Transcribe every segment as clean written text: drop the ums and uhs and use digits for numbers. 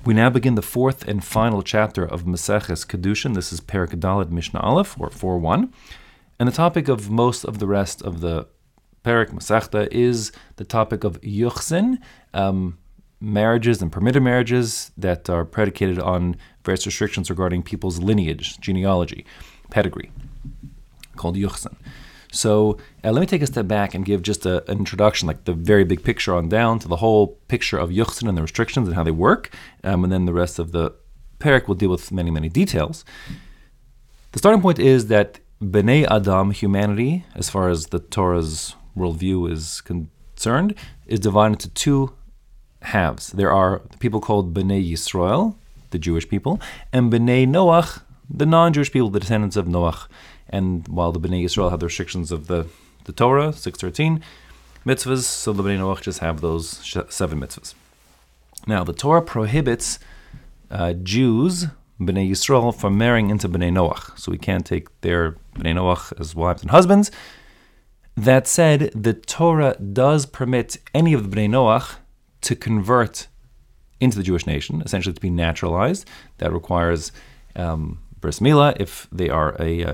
We now begin the fourth and final chapter of Maseches Kedushin. This is Perek Daled Mishnah Aleph, or 4.1. And the topic of most of the rest of the Perek Masechta is the topic of Yuchsin, marriages and permitted marriages that are predicated on various restrictions regarding people's lineage, genealogy, pedigree, called Yuchsin. So let me take a step back and give just an introduction, like the very big picture on down to the whole picture of Yuchsin and the restrictions and how they work, and then the rest of the Perek will deal with many, many details. The starting point is that Bnei Adam, humanity, as far as the Torah's worldview is concerned, is divided into two halves. There are the people called Bnei Yisrael, the Jewish people, and Bnei Noach, the non-Jewish people, the descendants of Noach. And while the Bnei Yisrael have the restrictions of the Torah, 613 mitzvahs, so the Bnei Noach just have those 7 mitzvahs. Now, the Torah prohibits Jews, Bnei Yisrael, from marrying into Bnei Noach. So we can't take their Bnei Noach as wives and husbands. That said, the Torah does permit any of the Bnei Noach to convert into the Jewish nation, essentially to be naturalized. That requires bris milah if they are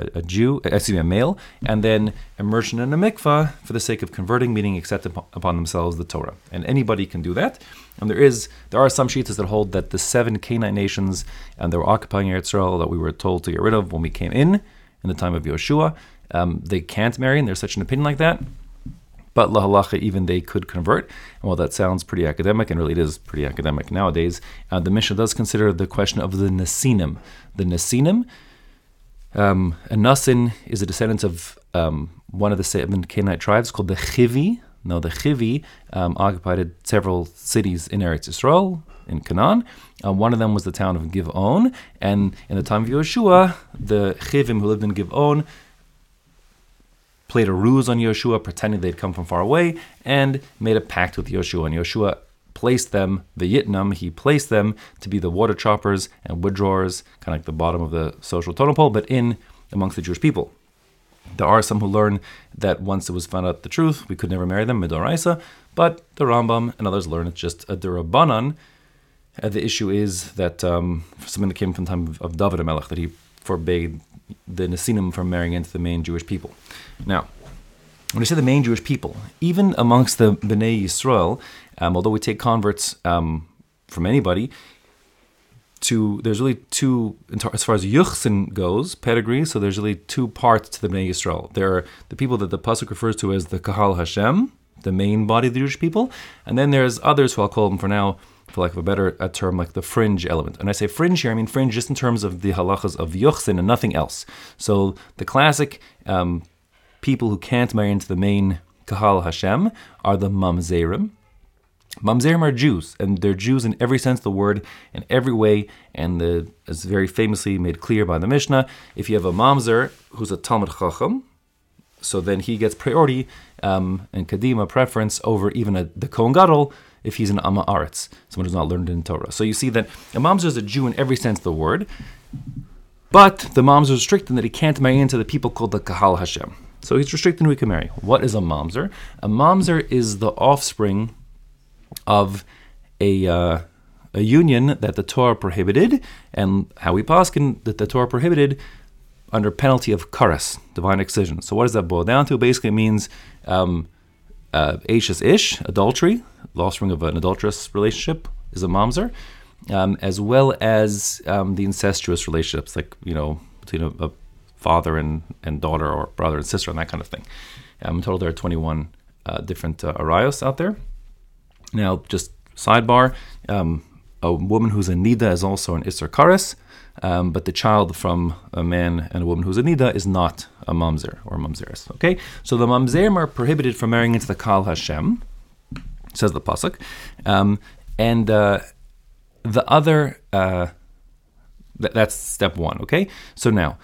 a male, and then immersion in a mikvah for the sake of converting, meaning accept upon themselves the Torah. And anybody can do that. And there are some shitas that hold that the 7 Canaanite nations and they were occupying Eretz Yisrael that we were told to get rid of when we came in the time of Yoshua, they can't marry, and there's such an opinion like that. But lahalacha, even they could convert. And while that sounds pretty academic, and really it is pretty academic nowadays, the Mishnah does consider the question of the Nesinim. The Nesinim, a Nasin is a descendant of one of the 7 Canaanite tribes called the Chivi. Now the Chivi occupied several cities in Eretz Yisrael, in Canaan. One of them was the town of Giv'on, and in the time of Yoshua, the Chivim who lived in Giv'on played a ruse on Yoshua, pretending they'd come from far away, and made a pact with Yoshua. And Yoshua placed them, the Yitnam, he placed them to be the water choppers and wood drawers, kind of like the bottom of the social totem pole, but in amongst the Jewish people. There are some who learn that once it was found out the truth, we could never marry them, midoraisa, but the Rambam and others learn it's just a derabanan. The issue is that something that came from the time of David HaMelech, that he forbade the Nesinim from marrying into the main Jewish people. Now, when I say the main Jewish people, even amongst the Bnei Yisrael, although we take converts from anybody, there's really two, as far as Yuchsin goes, pedigree, so there's really 2 parts to the Bnei Yisrael. There are the people that the Pasuk refers to as the Kahal Hashem, the main body of the Jewish people, and then there's others who I'll call them for now, for lack of a better term, like the fringe element. And I say fringe here, I mean fringe just in terms of the halachas of Yuchsin and nothing else. So the classic people who can't marry into the main Kahal Hashem are the Mamzerim. Mamzerim are Jews, and they're Jews in every sense of the word, in every way, and as very famously made clear by the Mishnah, if you have a Mamzer who's a Talmud Chacham, so then he gets priority and Kadima preference over even the Kohen Gadol, if he's an Amma Aretz, someone who's not learned in Torah. So you see that a mamzer is a Jew in every sense of the word, but the mamzer is restricted in that he can't marry into the people called the Kahal Hashem. So he's restricted in who he can marry. What is a mamzer? A mamzer is the offspring of a union that the Torah prohibited, and how we paskin that the Torah prohibited under penalty of karas, divine excision. So what does that boil down to? Basically it means Ashes ish, adultery, the offspring of an adulterous relationship is a mamzer, as well as the incestuous relationships, like, between a father and daughter, or brother and sister, and that kind of thing. In total, there are 21 different arayos out there. Now, just sidebar, a woman who's a nida is also an isser kares, but the child from a man and a woman who's a nida is not a mamzer or mamzeres. Okay, so the mamzerim are prohibited from marrying into the Kahal Hashem, says the pasuk, and the other that's step 1. Okay, so now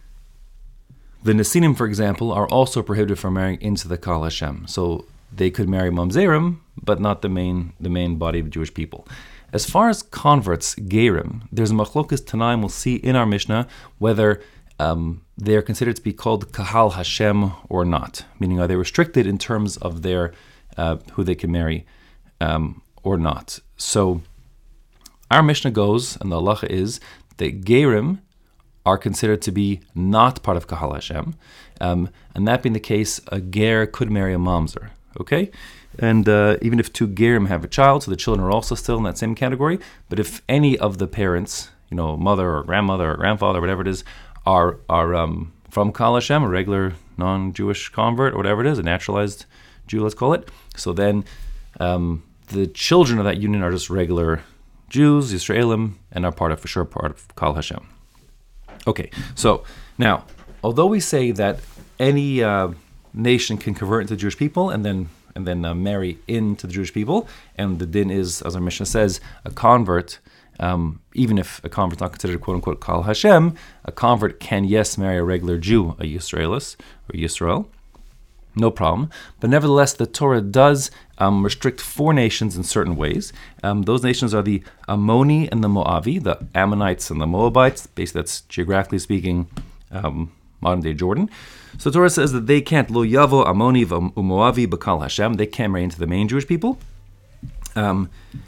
the Nesinim, for example, are also prohibited from marrying into the Kahal Hashem. So they could marry mamzerim, but not the main body of Jewish people. As far as converts, Gerim, there's a machlokas Tanaim we'll see in our Mishnah whether they're considered to be called Kahal Hashem or not. Meaning, are they restricted in terms of their who they can marry or not? So Our Mishnah goes, and the halacha is, that Gerim are considered to be not part of Kahal Hashem. And that being the case, a Ger could marry a Mamzer. Okay? And even if two Gerim have a child, so the children are also still in that same category. But if any of the parents, mother or grandmother or grandfather, whatever it is, are from Kahal Hashem, a regular non-Jewish convert, or whatever it is, a naturalized Jew, let's call it, so then the children of that union are just regular Jews, Yisraelim, and are for sure part of Kahal Hashem. Okay, so now, although we say that any nation can convert into Jewish people and then marry into the Jewish people, and the din is, as our Mishnah says, a convert, even if a convert's not considered quote-unquote Kahal Hashem, a convert can, yes, marry a regular Jew, a Yisraelis, or Yisrael, no problem. But nevertheless, the Torah does restrict 4 nations in certain ways. Those nations are the Ammoni and the Moavi, the Ammonites and the Moabites. Basically, that's geographically speaking modern-day Jordan. So the Torah says that they can't, Lo Yavo Ammoni Moavi B'Kahal Hashem. They can't marry into the main Jewish people, and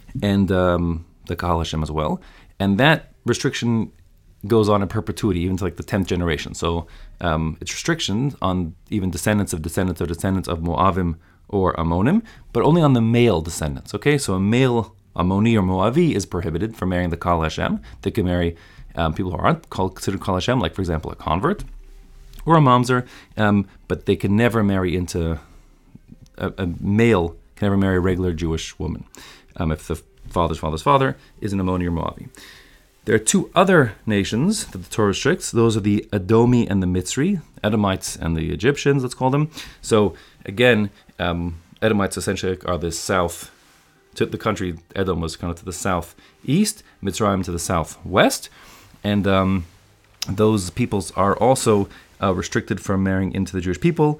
the Kahal Hashem as well. And that restriction goes on in perpetuity, even to like the 10th generation. So it's restrictions on even descendants of Moavim or Ammonim, but only on the male descendants. Okay, so a male Ammoni or Moavi is prohibited from marrying the Kahal Hashem. They can marry people who aren't considered Kahal Hashem, like, for example, a convert or a mamzer, but they can never marry into a male, can never marry a regular Jewish woman if the father's father's father is an Ammoni or Moavi. There are 2 other nations that the Torah restricts. Those are the Edomi and the Mitzri, Edomites and the Egyptians, let's call them. So again, Edomites essentially are the south, to the country, Edom was kind of to the southeast, Mitzrayim to the southwest, and those peoples are also restricted from marrying into the Jewish people,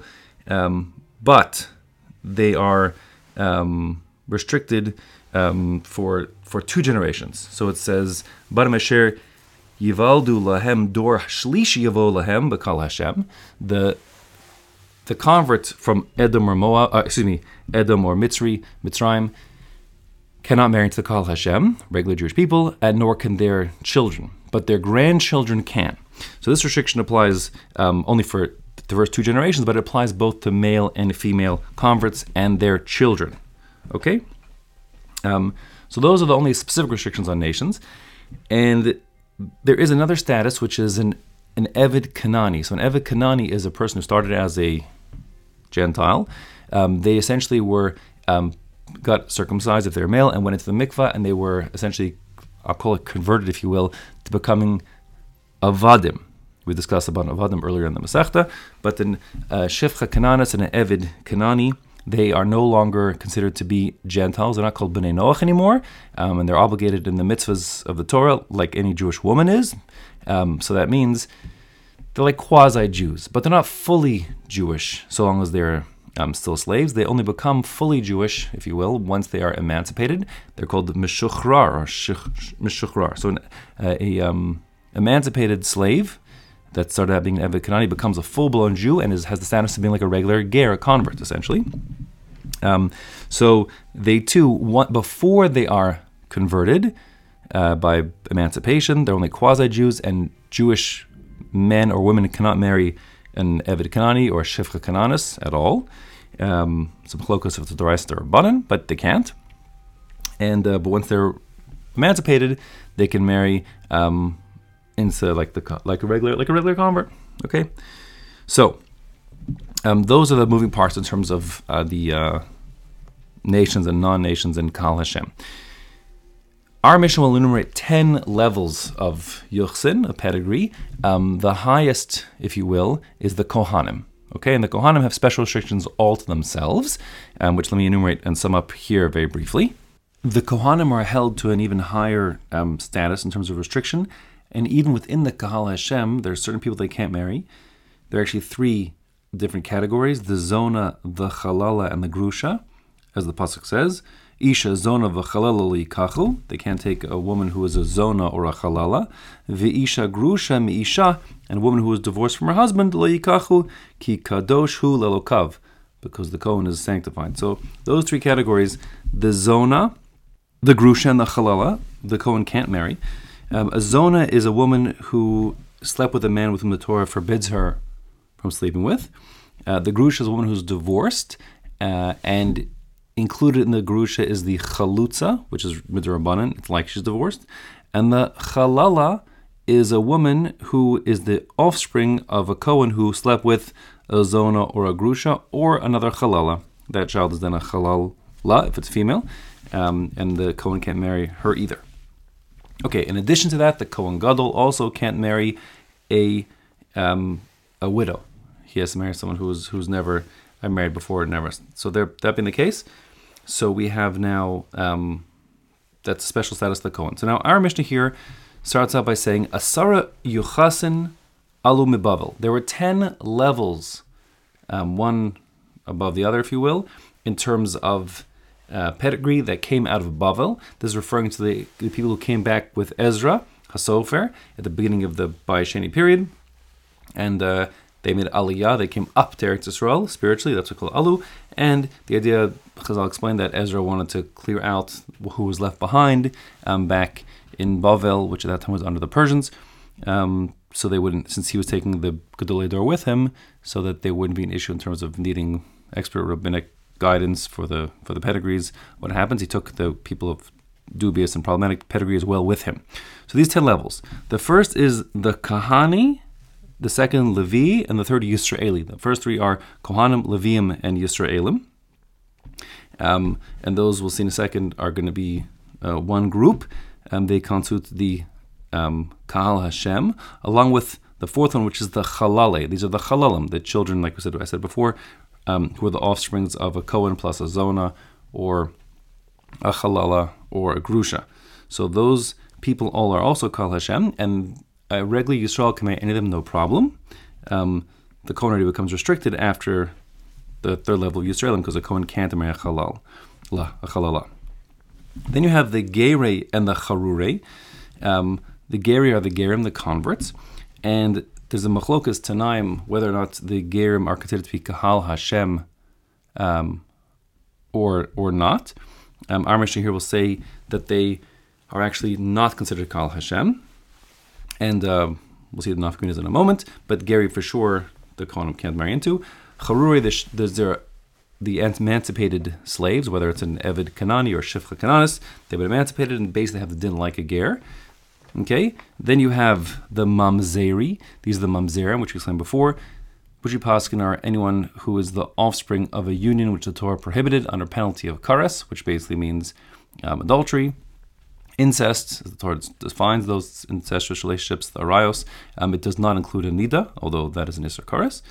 but they are restricted for 2 generations. So it says, Barim Asher Yivaldu Lahem Dor Shlishi Yavo Lahem B'Kahal Hashem. The convert from Edom or Edom or Mitzrayim cannot marry into the Kahal Hashem, regular Jewish people, and nor can their children, but their grandchildren can. So this restriction applies only for the first 2 generations, but it applies both to male and female converts and their children. Okay? So those are the only specific restrictions on nations. And there is another status, which is an Eved Kanani. So an Eved Kanani is a person who started as a Gentile. They essentially got circumcised if they're male and went into the mikvah, and they were essentially, I'll call it converted, if you will, to becoming Avadim. We discussed about Avadim earlier in the Masechta, but in Shifcha Kananis and an Eved Kanani, they are no longer considered to be Gentiles. They're not called B'nai Noach anymore, and they're obligated in the mitzvahs of the Torah like any Jewish woman is. So that means they're like quasi-Jews, but they're not fully Jewish so long as they're still slaves. They only become fully Jewish, if you will, once they are emancipated. They're called Meshuchrar or Meshuchrar. So an emancipated slave that started out being an Eved Kanani becomes a full-blown Jew and has the status of being like a regular ger, a convert, essentially. So they too, before they are converted by emancipation, they're only quasi-Jews, and Jewish men or women cannot marry an Eved Kanani or Shifcha Kananis at all. Some chlokos of the Doraisa or Rabbanan, but they can't. And but once they're emancipated, they can marry into like a regular convert. Okay, so those are the moving parts in terms of the nations and non-nations in Kahal Hashem. Our mission will enumerate 10 levels of Yuchsin, a pedigree. The highest, if you will, is the Kohanim. Okay, and the Kohanim have special restrictions all to themselves, which let me enumerate and sum up here very briefly. The Kohanim are held to an even higher status in terms of restriction, and even within the Kahal Hashem, there are certain people they can't marry. There are actually 3 different categories: the Zona, the Chalala, and the Grusha, as the pasuk says. Isha Zona v'Chalala li'kachu. They can't take a woman who is a Zona or a Chalala. V'Isha Grusha mi'isha, and a woman who is divorced from her husband li'kachu ki kadosh hu lelokav, because the Kohen is sanctified. So those 3 categories: the Zona, the grusha and the chalala, the Kohen can't marry. A zona is a woman who slept with a man with whom the Torah forbids her from sleeping with. The grusha is a woman who's divorced, and included in the grusha is the chalutza, which is midrabanan, it's like she's divorced. And the chalala is a woman who is the offspring of a Kohen who slept with a zona or a grusha or another chalala. That child is then a chalala if it's female, and the Kohen can't marry her either. Okay, in addition to that, the Kohen Gadol also can't marry a widow. He has to marry someone who's never married before, never. So that being the case, so we have now that's a special status of the Kohen. So now our Mishnah here starts out by saying Asara Yuchasin Alu Mibavel. There were 10 levels, one above the other, if you will, in terms of pedigree that came out of Bavel. This is referring to the people who came back with Ezra Hasofer at the beginning of the Bayesheni period, and they made Aliyah. They came up to Eretz Yisrael spiritually. That's what we call Alu. And the idea, Chazal explained, that Ezra wanted to clear out who was left behind back in Bavel, which at that time was under the Persians. So they wouldn't, since he was taking the Gedolei Dor with him, so that there wouldn't be an issue in terms of needing expert rabbinic guidance for the pedigrees. What happens? He took the people of dubious and problematic pedigree as well with him. So these 10 levels. The first is the Kahani, the second Levi, and the third Yisraeli. The first three are Kohanim, Leviim, and Yisraelim. And those we'll see in a second are going to be one group. They constitute the Kahal Hashem, along with the fourth one, which is the Chalale. These are the Chalalim, the children, like I said before, who are the offsprings of a Kohen plus a Zona, or a Chalala, or a Grusha. So those people all are also Kahal Hashem, and regular Yisrael can marry any of them, no problem. The Kohen already becomes restricted after the third level of Yisraelim, because a Kohen can't marry a Chalala. Then you have the Gerei and the Charurei. The Gerei are the Gerim, the converts, and there's a machlokas tanaim whether or not the Gerim are considered to be Kahal Hashem or not. Our Mishnah here will say that they are actually not considered Kahal Hashem, and we'll see the nafkunas in a moment, but Geri for sure the Kohanim can't marry into. Charurei, they're the emancipated slaves, whether it's an Eved Kanani or Shifcha Kananis, they've been emancipated and basically have the din like a ger. Okay, then you have the Mamzeri. These are the Mamzerim, which we explained before. Bushi Paskin are anyone who is the offspring of a union which the Torah prohibited under penalty of kares, which basically means adultery. Incest, as the Torah defines those incestuous relationships, the arayos. It does not include a nida, although that is an isser kares.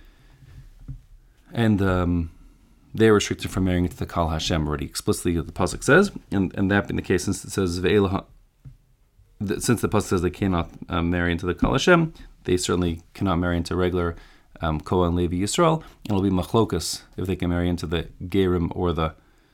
And they are restricted from marrying into the Kahal Hashem already explicitly, the pasuk says, and that being the case, since it says since the pasuk says they cannot marry into the Kahal Hashem, they certainly cannot marry into regular Kohen Levi Yisrael, and it'll be machlokas if they can marry into the Gerim or the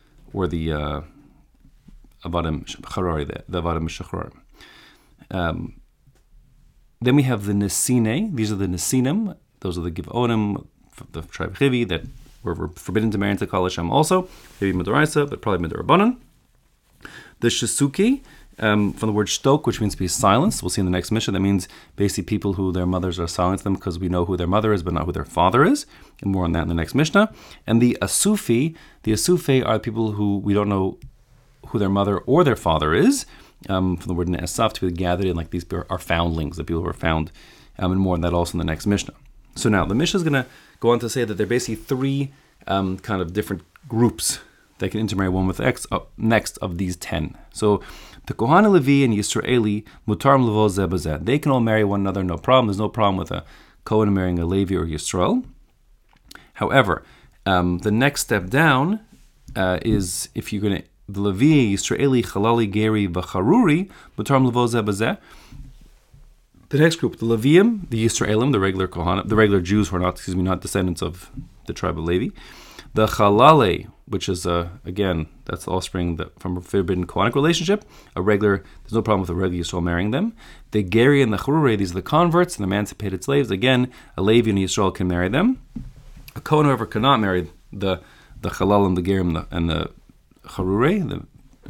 Avadim Charari, the Avadim Shacharim. Then we have the Nesine. These are the Nesinim. Those are the Givonim, the tribe of Chivi, that were forbidden to marry into Kahal Hashem also. Maybe Midoraisa, but probably Midorabanan. The Shisuki, from the word shtok, which means to be silenced. We'll see in the next Mishnah. That means basically people who their mothers are silenced them because we know who their mother is, but not who their father is. And more on that in the next Mishnah. And the Asufi are people who we don't know who their mother or their father is. From the word Ne'esaf, to be gathered in, like these are foundlings, the people who are found, and more on that also in the next Mishnah. So now the Mishnah is going to go on to say that there are basically three kind of different groups that can intermarry one with X next of these 10. So the Kohan Levi and Yisraeli, Mutarim Levo Zeh B'Zeh, they can all marry one another, no problem. There's no problem with a Kohen marrying a Levi or Yisrael. However, the next step down is if you're going to, the Levi, Yisraeli, Chalali, Geri, V'Charuri, Mutarim Levo Zeh B'Zeh. The next group, the Leviim, the Yisraelim, the regular Kohanim, the regular Jews who are not descendants of the tribe of Levi. The Chalale, which is, again, that's the offspring from a forbidden Kohanic relationship. There's no problem with a regular Yisrael marrying them. The Geri and the Charurei, these are the converts and emancipated slaves. Again, a Levi and a Yisrael can marry them. A Kohen, however, cannot marry the Chalal and the Geri and the Charurei, the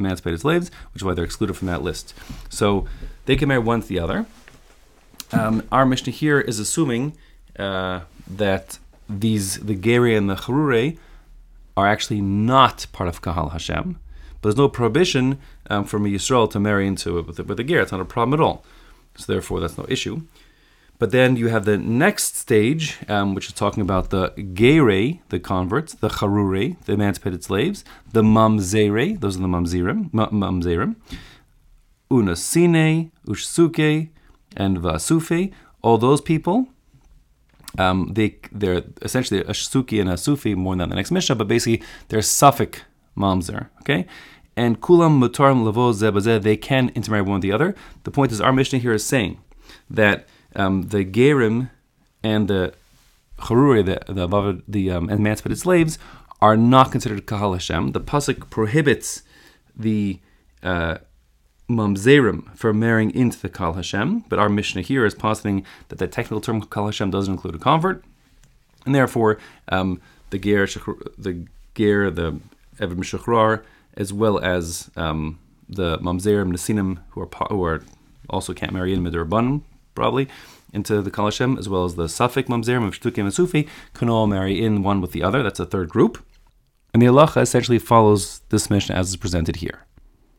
emancipated slaves, which is why they're excluded from that list. So they can marry one to the other. Our Mishnah here is assuming that the Geri and the Charure are actually not part of Kahal Hashem, but there's no prohibition from a Yisrael to marry into it with a Ger. It's not a problem at all. So therefore, that's no issue. But then you have the next stage, which is talking about the Gerei, the converts, the Charurei, the emancipated slaves, the Mamzerei, those are the Mamzerim, Unasine, Ushsuke, and Vasufe. All those people, they're essentially a Shsuki and a Sufi, more than the next Mishnah, but basically they're Safek Mamzer, okay? And Kulam Mutarim Lavo Zebazeh, they can intermarry one with the other. The point is, our Mishnah here is saying that the Gerim and the Charure, the emancipated slaves, are not considered Kahal Hashem. The pasuk prohibits the Mamzerim from marrying into the Kahal Hashem, but our Mishnah here is positing that the technical term Kahal Hashem doesn't include a convert, and therefore the Ger, the Eved Mishachrar, as well as the Mamzerim, Nesinim, who are also can't marry in Midrabanan, probably, into the Kahal Hashem, as well as the Safek Mamzerim of Shtukim and Sufi, can all marry in one with the other. That's a third group. And the halacha essentially follows this Mishnah as is presented here.